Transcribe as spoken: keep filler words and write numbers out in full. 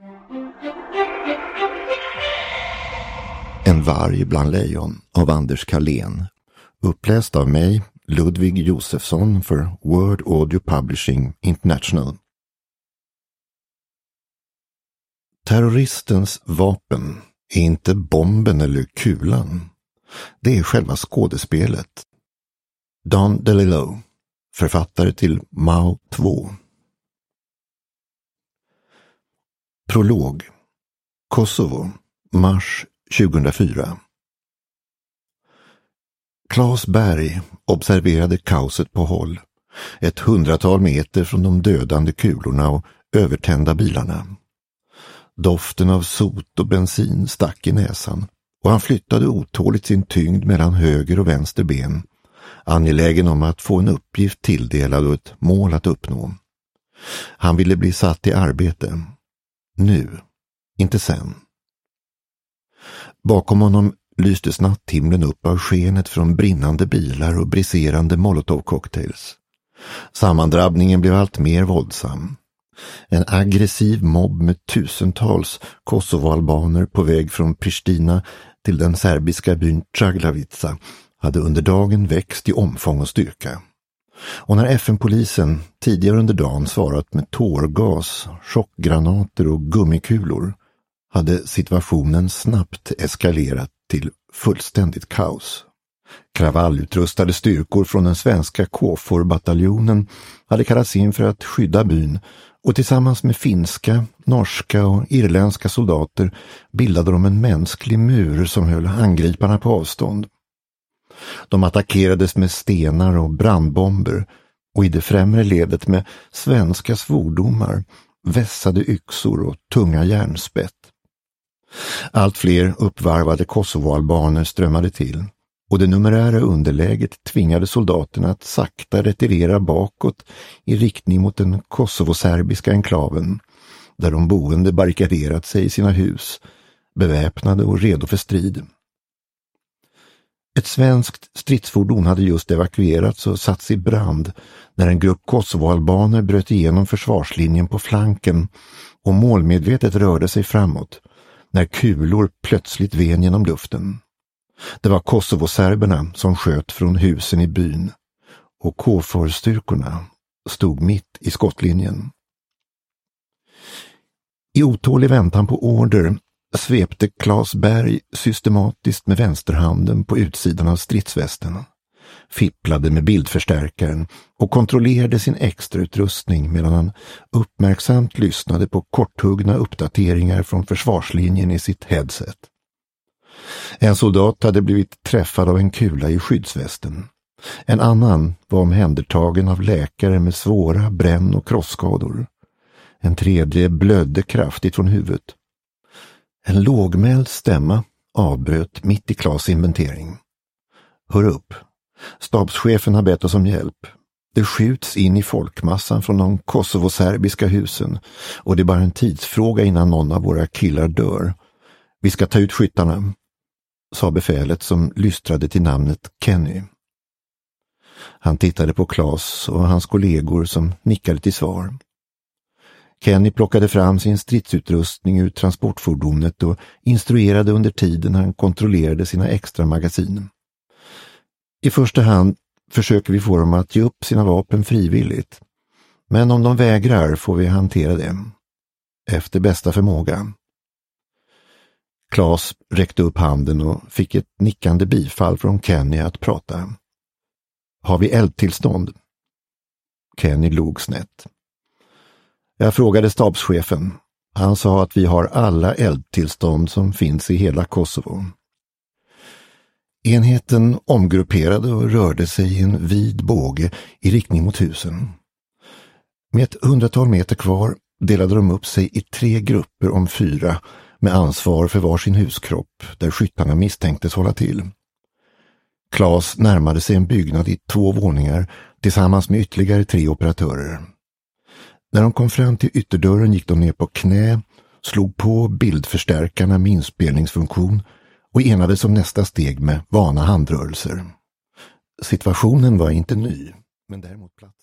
En varg bland lejon av Anders Carlén. Uppläst av mig, Ludvig Josefsson, för Word Audio Publishing International. Terroristens vapen är inte bomben eller kulan. Det är själva skådespelet. Don DeLillo, författare till Mao två. Prolog. Kosovo, mars tjugohundrafyra. Claes Berg observerade kaoset på håll, ett hundratal meter från de dödande kulorna och övertända bilarna. Doften av sot och bensin stack i näsan och han flyttade otåligt sin tyngd mellan höger och vänster ben, angelägen om att få en uppgift tilldelad och ett mål att uppnå. Han ville bli satt i arbete. Nu, inte sen. Bakom honom lystes natthimlen upp av skenet från brinnande bilar och briserande molotov-cocktails. Sammandrabbningen blev allt mer våldsam. En aggressiv mobb med tusentals kosovoalbaner på väg från Pristina till den serbiska byn Traglavica hade under dagen växt i omfång och styrka. Och när F N-polisen tidigare under dagen svarat med tårgas, chockgranater och gummikulor hade situationen snabbt eskalerat till fullständigt kaos. Kravallutrustade styrkor från den svenska K F O R-bataljonen hade kallats in för att skydda byn och tillsammans med finska, norska och irländska soldater bildade de en mänsklig mur som höll angriparna på avstånd. De attackerades med stenar och brandbomber och i det främre ledet med svenska svordomar, vässade yxor och tunga järnspett. Allt fler uppvarvade kosovoalbaner strömmade till och det numerära underläget tvingade soldaterna att sakta retirera bakåt i riktning mot den kosovoserbiska enklaven där de boende barrikaderat sig i sina hus, beväpnade och redo för strid. Ett svenskt stridsfordon hade just evakuerats och satts i brand när en grupp kosovoalbaner bröt igenom försvarslinjen på flanken och målmedvetet rörde sig framåt när kulor plötsligt ven genom luften. Det var kosovoserberna som sköt från husen i byn och K F O R-styrkorna stod mitt i skottlinjen. I otålig väntan på order svepte Claes Berg systematiskt med vänsterhanden på utsidan av stridsvästen, fipplade med bildförstärkaren och kontrollerade sin extrautrustning medan han uppmärksamt lyssnade på korthuggna uppdateringar från försvarslinjen i sitt headset. En soldat hade blivit träffad av en kula i skyddsvästen. En annan var omhändertagen av läkare med svåra bränn- och krossskador. En tredje blödde kraftigt från huvudet. En lågmäld stämma avbröt mitt i Claes inventering. Hör upp. Stabschefen har bett oss om hjälp. Det skjuts in i folkmassan från de kosovoserbiska husen och det är bara en tidsfråga innan någon av våra killar dör. Vi ska ta ut skyttarna, sa befälet som lystrade till namnet Kenny. Han tittade på Claes och hans kollegor som nickade till svar. Kenny plockade fram sin stridsutrustning ur transportfordonet och instruerade under tiden han kontrollerade sina extra magasin. I första hand försöker vi få dem att ge upp sina vapen frivilligt. Men om de vägrar får vi hantera dem. Efter bästa förmåga. Claes räckte upp handen och fick ett nickande bifall från Kenny att prata. Har vi eldtillstånd? Kenny log snett. Jag frågade stabschefen. Han sa att vi har alla eldtillstånd som finns i hela Kosovo. Enheten omgrupperade och rörde sig i en vid båge i riktning mot husen. Med ett hundratal meter kvar delade de upp sig i tre grupper om fyra med ansvar för varsin huskropp där skyttarna misstänktes hålla till. Claes närmade sig en byggnad i två våningar tillsammans med ytterligare tre operatörer. När de kom fram till ytterdörren gick de ner på knä, slog på bildförstärkarna med inspelningsfunktion och enades om nästa steg med vana handrörelser. Situationen var inte ny, men däremot plats.